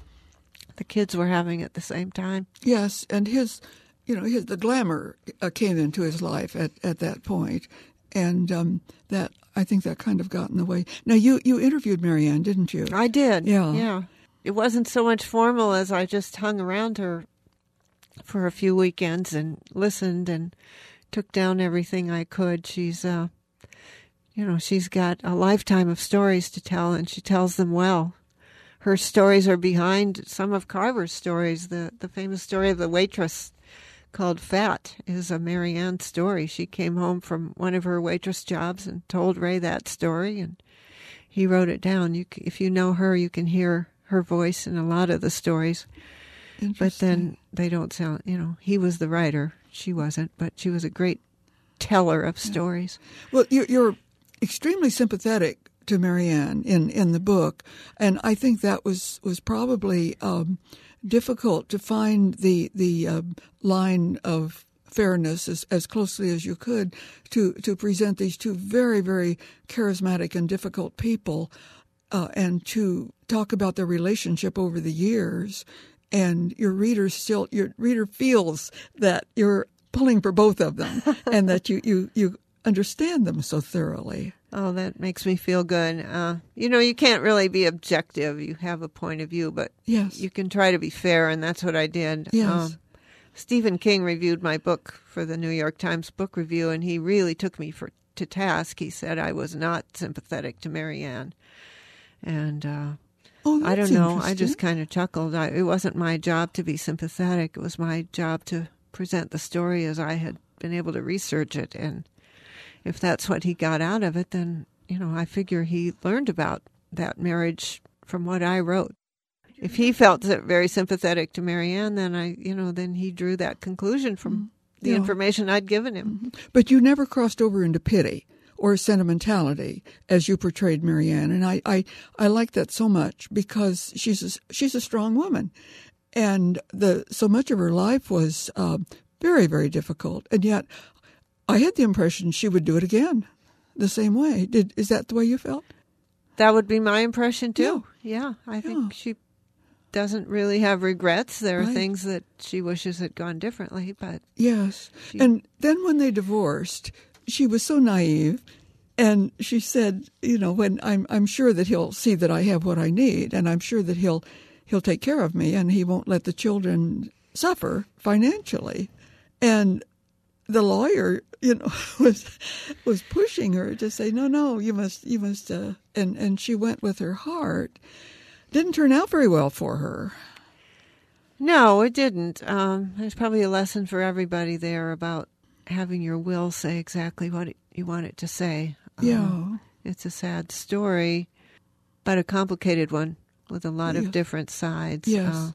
the kids were having at the same time. Yes, and his, you know, his the glamour uh, came into his life at, at that point, and um, that I think that kind of got in the way. Now, you, you interviewed Marianne, didn't you? I did. Yeah. Yeah. It wasn't so much formal as I just hung around her for a few weekends and listened and took down everything I could. She's, uh, you know, she's got a lifetime of stories to tell, and she tells them well. Her stories are behind some of Carver's stories. The the famous story of the waitress called Fat is a Marianne story. She came home from one of her waitress jobs and told Ray that story, and he wrote it down. You, if you know her, you can hear her voice in a lot of the stories. But then they don't sound, you know, he was the writer. She wasn't, but she was a great teller of stories. Well, you're, you're extremely sympathetic to Marianne in, in the book, and I think that was was probably um, difficult to find the the uh, line of fairness as, as closely as you could to to present these two very, very charismatic and difficult people, uh, and to talk about their relationship over the years. And your reader still your reader feels that you're pulling for both of them, and that you, you, you understand them so thoroughly. Oh, that makes me feel good. Uh, you know, you can't really be objective. You have a point of view, but yes, you can try to be fair, and that's what I did. Yes. Um, Stephen King reviewed my book for the New York Times Book Review, and he really took me for to task. He said I was not sympathetic to Marianne. And uh, oh, I that's don't know. I interesting. just kind of chuckled. I, it wasn't my job to be sympathetic. It was my job to present the story as I had been able to research it. And if that's what he got out of it, then, you know, I figure he learned about that marriage from what I wrote. If he felt very sympathetic to Marianne, then I, you know, then he drew that conclusion from mm-hmm. the yeah. information I'd given him. Mm-hmm. But you never crossed over into pity or sentimentality as you portrayed Marianne, and I, I, I like that so much because she's a, she's a strong woman, and the so much of her life was uh, very, very difficult, and yet I had the impression she would do it again, the same way. Did is that the way you felt? That would be my impression too. Yeah, yeah I yeah. think she doesn't really have regrets. There are right. things that she wishes had gone differently, but yes. She... And then when they divorced, she was so naive, and she said, "You know, when I'm I'm sure that he'll see that I have what I need, and I'm sure that he'll he'll take care of me, and he won't let the children suffer financially." And the lawyer, you know, was was pushing her to say, "No, no, you must, you must," uh, and and she went with her heart. Didn't turn out very well for her. No, it didn't. Um, there's probably a lesson for everybody there about having your will say exactly what it, you want it to say. Yeah, um, it's a sad story, but a complicated one with a lot yeah. of different sides. Yes, uh,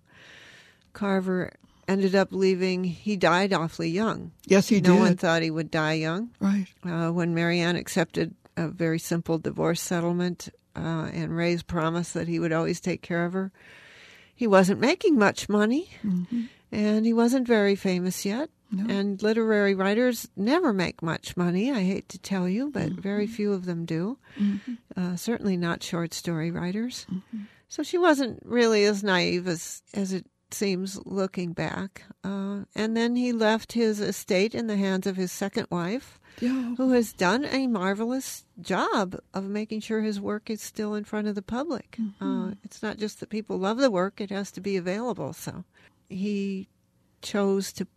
Carver ended up leaving. He died awfully young. Yes, he no did. No one thought he would die young. Right. Uh, when Marianne accepted a very simple divorce settlement uh, and Ray's promise that he would always take care of her, he wasn't making much money, mm-hmm. and he wasn't very famous yet. No. And literary writers never make much money, I hate to tell you, but mm-hmm. very few of them do. Mm-hmm. Uh, certainly not short story writers. Mm-hmm. So she wasn't really as naive as, as it seems looking back. Uh, and then he left his estate in the hands of his second wife, yeah. who has done a marvelous job of making sure his work is still in front of the public. Mm-hmm. Uh, it's not just that people love the work, it has to be available. So he chose to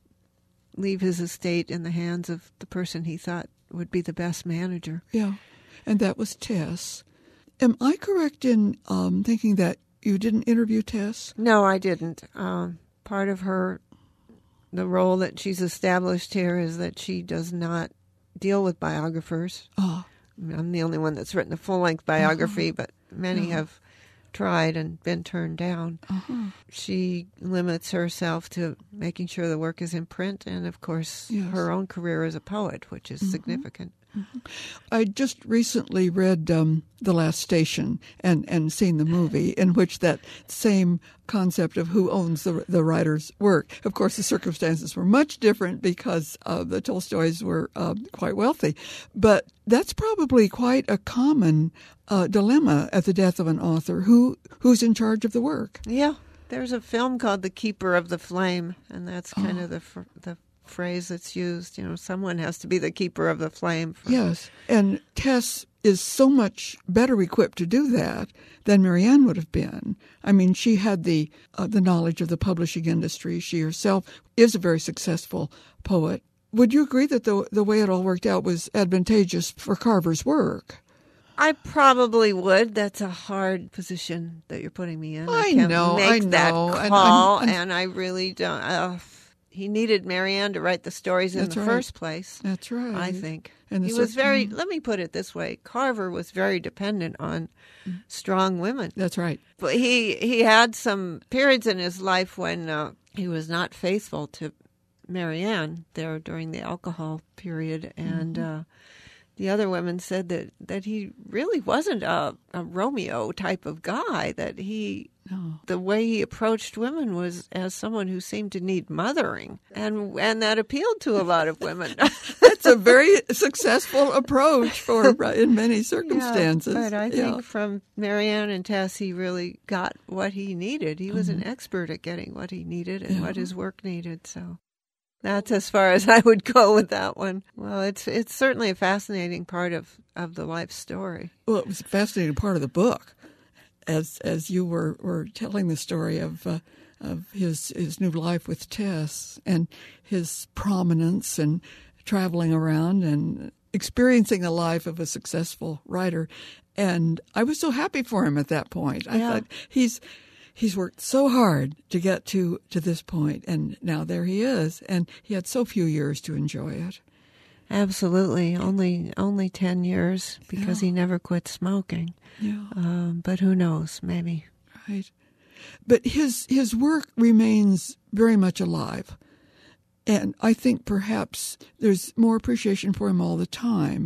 leave his estate in the hands of the person he thought would be the best manager. Yeah, and that was Tess. Am I correct in um, thinking that you didn't interview Tess? No, I didn't. Um, part of her, the role that she's established here is that she does not deal with biographers. Oh. I'm the only one that's written a full-length biography, uh-huh. but many uh-huh. have tried and been turned down. Uh-huh. She limits herself to making sure the work is in print and, of course, yes. her own career as a poet, which is mm-hmm. significant. Mm-hmm. I just recently read um, The Last Station and, and seen the movie in which that same concept of who owns the the writer's work. Of course, the circumstances were much different because uh, the Tolstoys were uh, quite wealthy. But that's probably quite a common uh, dilemma at the death of an author. Who Who's in charge of the work? Yeah. There's a film called The Keeper of the Flame, and that's kind oh. of the fr- the phrase that's used. You know, someone has to be the keeper of the flame. For... Yes, and Tess is so much better equipped to do that than Marianne would have been. I mean, she had the uh, the knowledge of the publishing industry. She herself is a very successful poet. Would you agree that the the way it all worked out was advantageous for Carver's work? I probably would. That's a hard position that you're putting me in. I, I can't know, make I know. that And call, I'm- I'm- and I really don't. Uh, he needed Marianne to write the stories in That's the right. first place. That's right. I think. And the he was cir- very, mm. let me put it this way, Carver was very dependent on Mm. strong women. That's right. But he, he had some periods in his life when uh, he was not faithful to Marianne there during the alcohol period, and Mm-hmm. uh, the other women said that, that he really wasn't a, a Romeo type of guy, that he, No. the way he approached women was as someone who seemed to need mothering, and and that appealed to a lot of women. It's a very successful approach for in many circumstances. Yeah, but I think Yeah. from Marianne and Tess, he really got what he needed. He was Mm-hmm. an expert at getting what he needed and Yeah. what his work needed. So that's as far as I would go with that one. Well, it's it's certainly a fascinating part of, of the life story. Well, it was a fascinating part of the book, as as you were, were telling the story of uh, of his his new life with Tess and his prominence and traveling around and experiencing the life of a successful writer. And I was so happy for him at that point. I Yeah. thought he's he's worked so hard to get to, to this point, and now there he is. And he had so few years to enjoy it. Absolutely, only only ten years because Yeah. he never quit smoking. Yeah. Um, but who knows? Maybe. Right. But his his work remains very much alive. And I think perhaps there's more appreciation for him all the time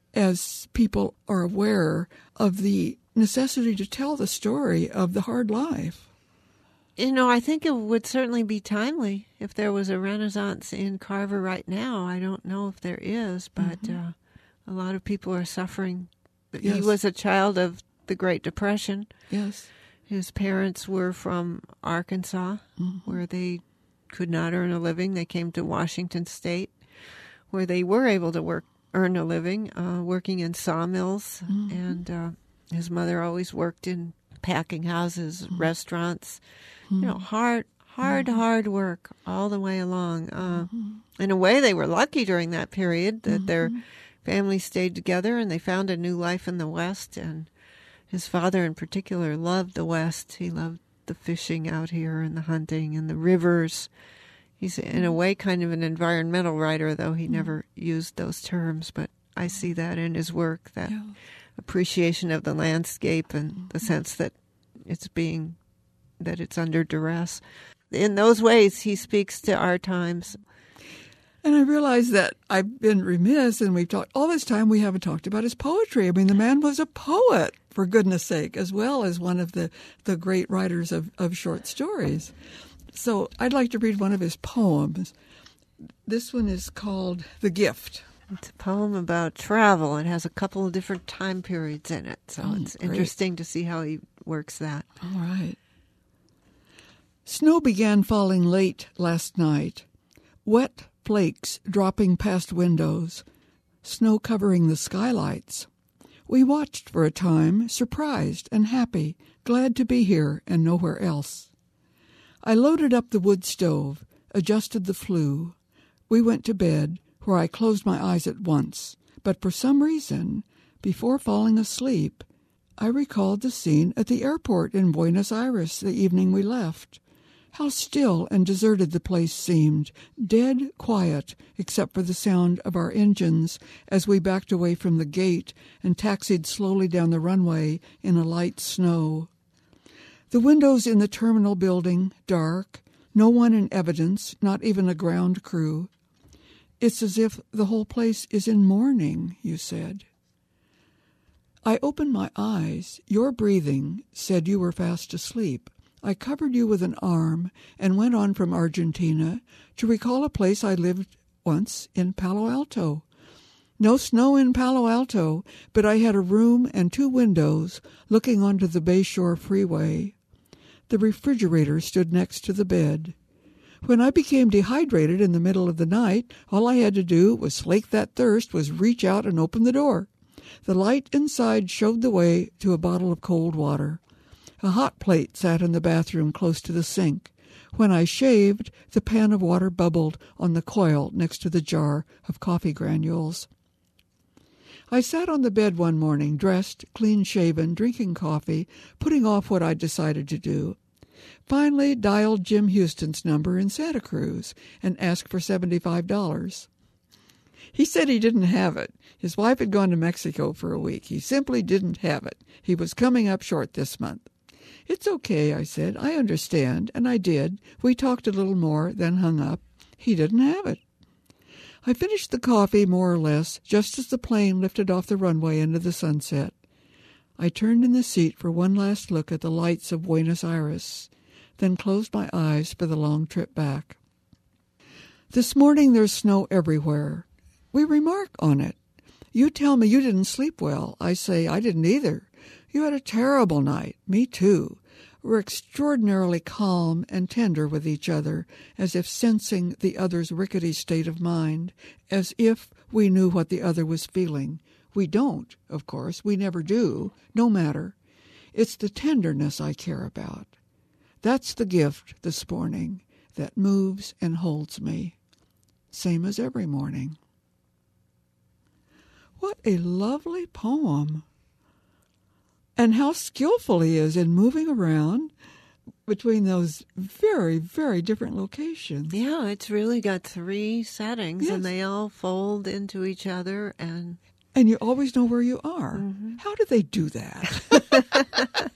as people are aware of the necessity to tell the story of the hard life. You know, I think it would certainly be timely if there was a renaissance in Carver right now. I don't know if there is, but Mm-hmm. uh, a lot of people are suffering. He Yes. was a child of the Great Depression. Yes. His parents were from Arkansas, Mm-hmm. where they could not earn a living. They came to Washington State, where they were able to work, earn a living, uh, working in sawmills. Mm-hmm. And uh, his mother always worked in packing houses, Mm-hmm. restaurants. You know, hard, hard, hard work all the way along. Uh, in a way, they were lucky during that period that their family stayed together and they found a new life in the West. And his father, in particular, loved the West. He loved the fishing out here and the hunting and the rivers. He's, in a way, kind of an environmental writer, though he never used those terms. But I see that in his work, that Yeah. appreciation of the landscape and the sense that it's being, that it's under duress. In those ways, he speaks to our times. And I realize that I've been remiss, and we've talked all this time we haven't talked about his poetry. I mean, the man was a poet, for goodness sake, as well as one of the, the great writers of, of short stories. So I'd like to read one of his poems. This one is called The Gift. It's a poem about travel. It has a couple of different time periods in it, so Oh, it's great. interesting to see how he works that. All right. Snow began falling late last night. Wet flakes dropping past windows. Snow covering the skylights. We watched for a time, surprised and happy, glad to be here and nowhere else. I loaded up the wood stove, adjusted the flue. We went to bed, where I closed my eyes at once, but for some reason, before falling asleep, I recalled the scene at the airport in Buenos Aires the evening we left. How still and deserted the place seemed, dead quiet except for the sound of our engines as we backed away from the gate and taxied slowly down the runway in a light snow. The windows in the terminal building, dark, no one in evidence, not even a ground crew. It's as if the whole place is in mourning, you said. I opened my eyes. Your breathing said you were fast asleep. I covered you with an arm and went on from Argentina to recall a place I lived once in Palo Alto. No snow in Palo Alto, but I had a room and two windows looking onto the Bayshore Freeway. The refrigerator stood next to the bed. When I became dehydrated in the middle of the night, all I had to do was slake that thirst, was reach out and open the door. The light inside showed the way to a bottle of cold water. A hot plate sat in the bathroom close to the sink. When I shaved, the pan of water bubbled on the coil next to the jar of coffee granules. I sat on the bed one morning, dressed, clean-shaven, drinking coffee, putting off what I'd decided to do. Finally dialed Jim Houston's number in Santa Cruz and asked for seventy-five dollars. He said he didn't have it. His wife had gone to Mexico for a week. He simply didn't have it. He was coming up short this month. It's okay, I said. I understand, and I did. We talked a little more, then hung up. he didn't have it. I finished the coffee, more or less, just as the plane lifted off the runway into the sunset. I turned in the seat for one last look at the lights of Buenos Aires, then closed my eyes for the long trip back. This morning there's snow everywhere. We remark on it. You tell me you didn't sleep well. I say I didn't either. You had a terrible night. Me too. We're extraordinarily calm and tender with each other, as if sensing the other's rickety state of mind, as if we knew what the other was feeling. We don't, of course. We never do. No matter. It's the tenderness I care about. That's the gift this morning that moves and holds me. Same as every morning. What a lovely poem. And how skillful he is in moving around between those very, very different locations. Yeah, it's really got three settings, Yes. and they all fold into each other. And And you always know where you are. Mm-hmm. How do they do that?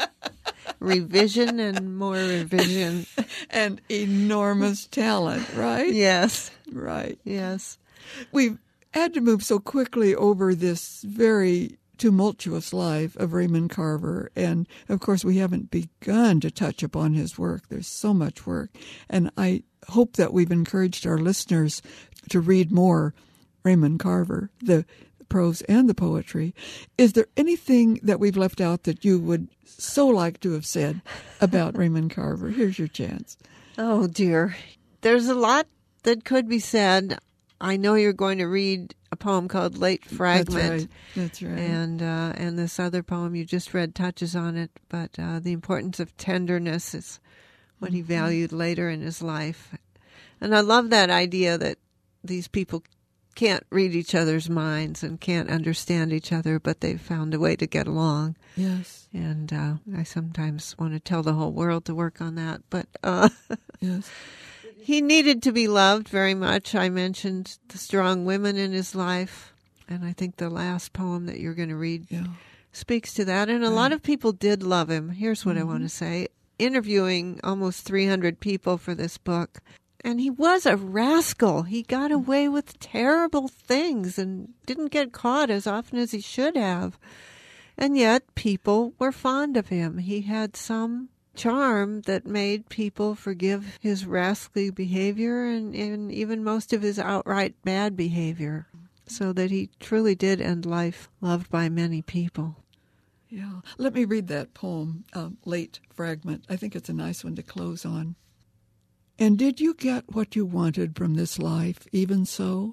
revision and more revision. And enormous talent, right? Yes, Right. yes. We've had to move so quickly over this very tumultuous life of Raymond Carver. And, of course, we haven't begun to touch upon his work. There's so much work. And I hope that we've encouraged our listeners to read more Raymond Carver, the prose and the poetry. Is there anything that we've left out that you would so like to have said about Raymond Carver? Here's your chance. Oh, dear. There's a lot that could be said. I know you're going to read a poem called Late Fragment. That's right. That's right. And uh, and this other poem you just read touches on it, but uh, the importance of tenderness is what he valued later in his life. And I love that idea that these people can't read each other's minds and can't understand each other, but they've found a way to get along. Yes. And uh, I sometimes want to tell the whole world to work on that, but uh, Yes. he needed to be loved very much. I mentioned the strong women in his life, and I think the last poem that you're going to read Yeah. speaks to that. And a lot of people did love him. Here's what I want to say. Interviewing almost three hundred people for this book, and he was a rascal. He got away with terrible things and didn't get caught as often as he should have. And yet people were fond of him. He had some charm that made people forgive his rascally behavior and, and even most of his outright bad behavior, so that he truly did end life loved by many people. Yeah. Let me read that poem, um, Late Fragment. I think it's a nice one to close on. And did you get what you wanted from this life, even so?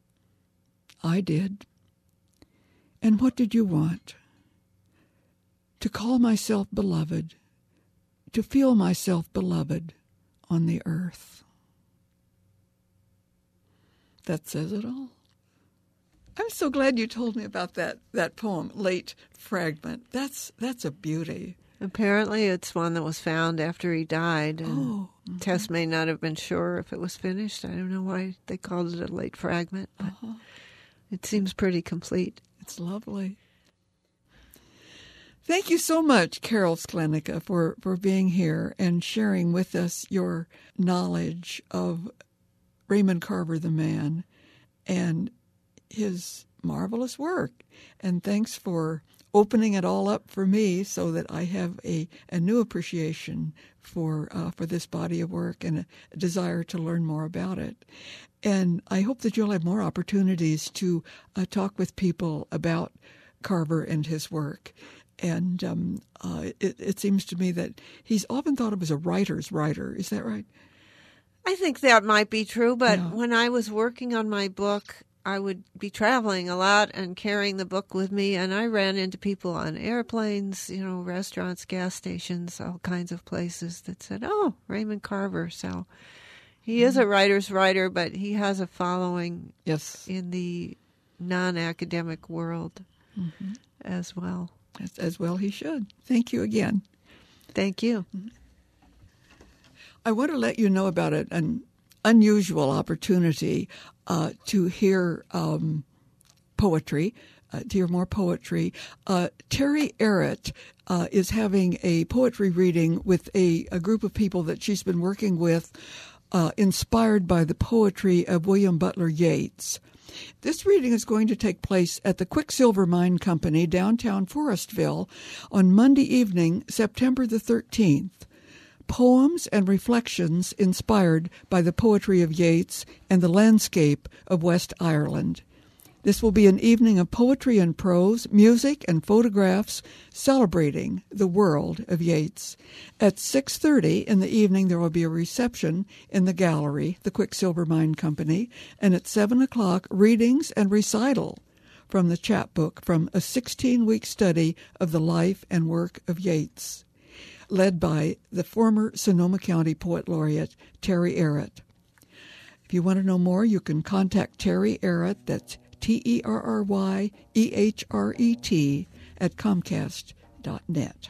I did. And what did you want? To call myself beloved, to feel myself beloved on the earth. That says it all. I'm so glad you told me about that, that poem, Late Fragment. That's that's a beauty. Apparently it's one that was found after he died, and Oh. Tess may not have been sure if it was finished. I don't know why they called it a late fragment, but Uh-huh. it seems pretty complete. It's lovely. Thank you so much, Carol Sklenica, for, for being here and sharing with us your knowledge of Raymond Carver, the man, and his marvelous work. And thanks for opening it all up for me so that I have a, a new appreciation for uh, for this body of work and a, a desire to learn more about it. And I hope that you'll have more opportunities to uh, talk with people about Carver and his work. And um, uh, it, it seems to me that he's often thought of as a writer's writer. Is that right? I think that might be true, but Yeah. when I was working on my book, I would be traveling a lot and carrying the book with me, and I ran into people on airplanes, you know, restaurants, gas stations, all kinds of places that said, oh, Raymond Carver. So he is a writer's writer, but he has a following Yes. in the non-academic world as well. As, as well he should. Thank you again. Thank you. I want to let you know about it, an unusual opportunity uh, to hear um, poetry, uh, to hear more poetry. Uh, Terry Errett uh, is having a poetry reading with a, a group of people that she's been working with uh, inspired by the poetry of William Butler Yeats. This reading is going to take place at the Quicksilver Mine Company, downtown Forestville, on Monday evening, September the thirteenth. Poems and reflections inspired by the poetry of Yeats and the landscape of West Ireland. This will be an evening of poetry and prose, music and photographs celebrating the world of Yeats. At six thirty in the evening, there will be a reception in the gallery, the Quicksilver Mine Company, and at seven o'clock, readings and recital from the chapbook from a sixteen-week study of the life and work of Yeats, led by the former Sonoma County Poet Laureate, Terry Ehret. If you want to know more, you can contact Terry Ehret, that's T E R R Y E H R E T, at comcast dot net.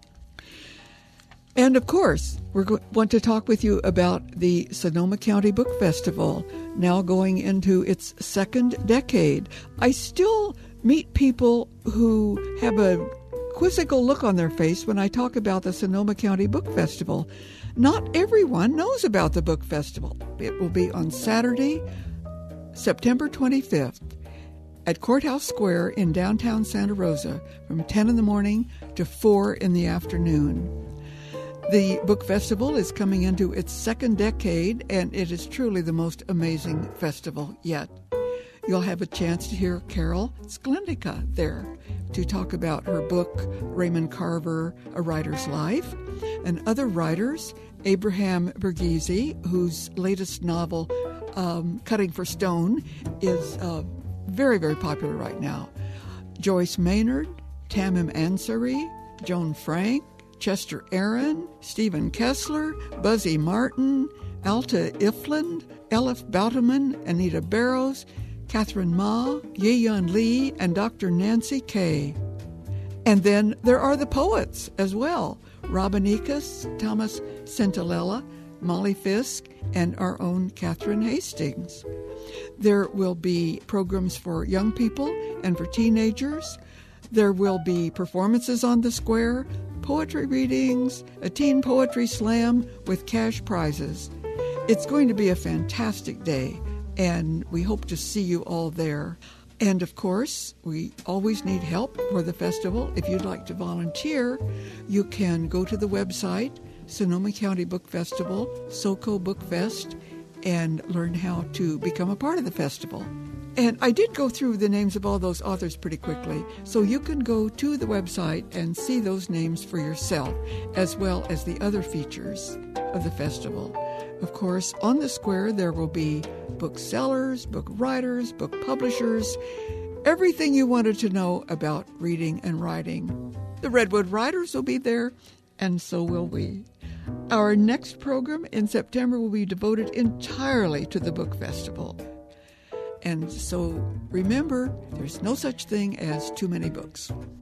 And, of course, we go- want to talk with you about the Sonoma County Book Festival, now going into its second decade. I still meet people who have a quizzical look on their face when I talk about the Sonoma County Book Festival. Not everyone knows about the Book Festival. It will be on Saturday, September twenty-fifth, at Courthouse Square in downtown Santa Rosa from ten in the morning to four in the afternoon. The Book Festival is coming into its second decade, and it is truly the most amazing festival yet. You'll have a chance to hear Carol Sklendica there to talk about her book, Raymond Carver, A Writer's Life, and other writers, Abraham Verghese, whose latest novel, um, Cutting for Stone, is uh, very, very popular right now. Joyce Maynard, Tamim Ansari, Joan Frank, Chester Aaron, Stephen Kessler, Buzzy Martin, Alta Ifland, Elif Bauteman, Anita Barrows, Catherine Ma, Ye-Yun Lee, and Doctor Nancy Kay. And then there are the poets as well. Robin Ikas, Thomas Centinela, Molly Fisk, and our own Catherine Hastings. There will be programs for young people and for teenagers. There will be performances on the square, poetry readings, a teen poetry slam with cash prizes. It's going to be a fantastic day, and we hope to see you all there. And, of course, we always need help for the festival. If you'd like to volunteer, you can go to the website, Sonoma County Book Festival, SoCo Book Fest, and learn how to become a part of the festival. And I did go through the names of all those authors pretty quickly, so you can go to the website and see those names for yourself, as well as the other features of the festival. Of course, on the square there will be booksellers, book writers, book publishers, everything you wanted to know about reading and writing. The Redwood Writers will be there, and so will we. Our next program in September will be devoted entirely to the book festival. And so remember, there's no such thing as too many books.